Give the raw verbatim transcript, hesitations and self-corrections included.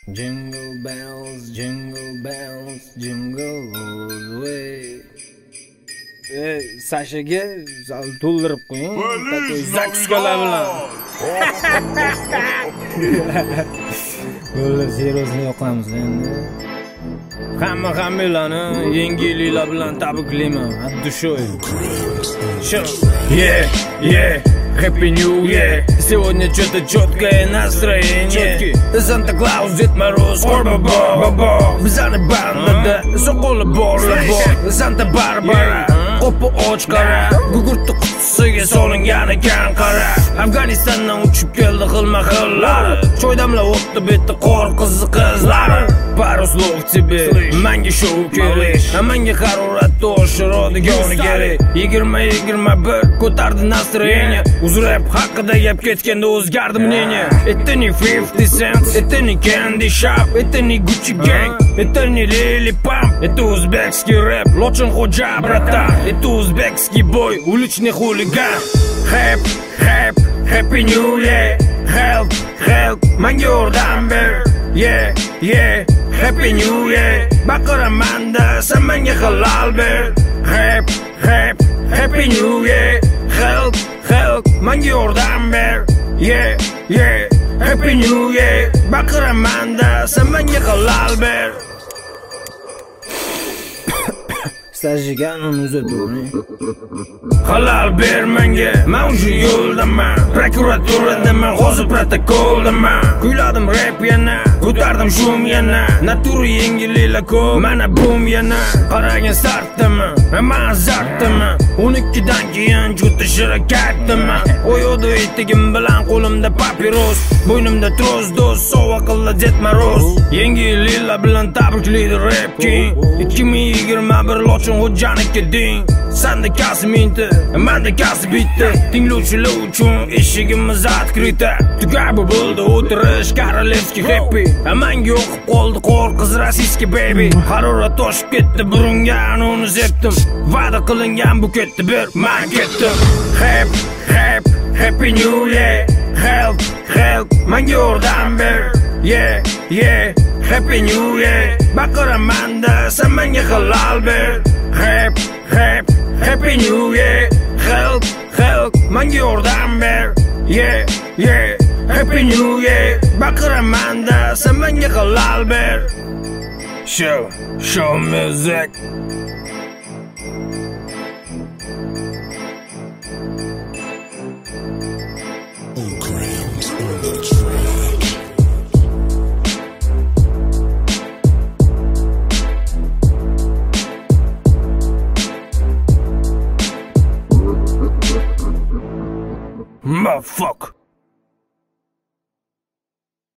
Jingle bells, jingle bells, jingle all the way. E, Sashaga to'ldirib qo'ying. Takoy zakskalar bilan. Bo'ldi, zerozni yoqamiz endi. Hamma hammalarni yangi yillar bilan tabriklayman. Haddi shu. Shu. Yeah, yeah. Happy New Year. Сегодня что-то чёткое настроение. Санта Клаус, Дед Мороз, Ор-Баба, Bizani bandada soqoli borlar bor. Santa Barbara, qo'pi och qara, gugurtni qutisiga solingan ekan qara. Afg'onistondan uchib keldi xilma xillari. Choydamlar o'tdi betdi qor qizi qizlari. Пару слов тебе, menga show kerak. Menga haroratni oshiradigani kerak. yigirma yigirma bir ko'tardi настроение. Uz rap haqida gap ketganda o'zgardi мнение. Это не fifty cent, это не Candy Shop, это не Gucci Gang, это не Lily Pump, это узбекский рэп, Lochin Xo'ja bratан, это узбекский бой, уличный хулиган. Хэп, хэп, Happy New Year, help, help, menga yordam ber. Yeah, yeah, Happy New Year, baqiraman-da, sen menga halol ber. Hep, hep, Happy New Year, help, help, menga yordam ber. Yeah, yeah, Happy New Year, baqiraman-da, sen menga halol ber. Stajga uni uzatuvni. Halol ber menga, men shu yo'ldaman. Prokuraturadaman, hozir protokoldaman. Kuyladim rap yana, ko'tardim shum yana. Naturi yengillar ko'p, mana boom yana. Qaragin startdaman, men azartdaman. o'n ikkidan keyin juda shirakatdaman. O'yoqda etigim bilan qo'limda papiros, bo'ynimda troz do'st, sovg'a qildi Ded Moroz. Yangi yillar bilan tabriklaydi rap king. ikki ming yigirma bir Lochin Xo'janiki ding. Sanda kasi mingta, menda kasi bitta. Tinglovchilar uchun eshigimiz открыто. Tugab bo'ldi o'tirish Korolevskiy happy. Menga o'qib qoldi qor qiz rossiyskiy baby. Harorat toshib ketdi burunga uni zeptim. Va'da qilingan bu ketdi bir men ketdim. Hep, hep, Happy New Year, help, help, menga yordam ber. Yeah, yeah, Happy New Year, baqiraman-da, sen menga halol ber. Hep, hep, Happy New Year, help, help, menga yordam ber. Yeah, yeah, Happy New Year, baqiraman-da, sen menga halol ber. Show, show music. Motherfucker.